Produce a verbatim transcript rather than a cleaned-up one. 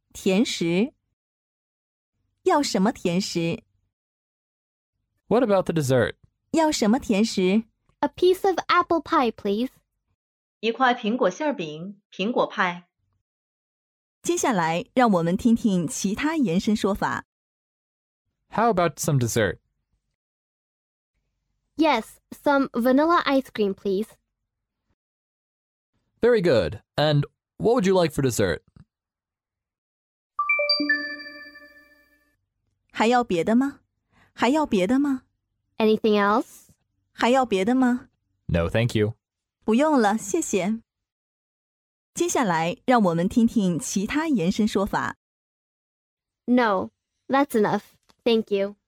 甜食。要什么甜食？ What about the dessert? 要什么甜食？ A piece of apple pie, please. 一块苹果馅饼，苹果派。 接下来，让我们听听其他延伸说法。 How about some dessert? Yes, some vanilla ice cream, please. Very good. And what would you like for dessert? 还要别的吗？还要别的吗？ Anything else? 还要别的吗？ No, thank you. 不用了，谢谢。接下来，让我们听听其他延伸说法。 No, that's enough. Thank you.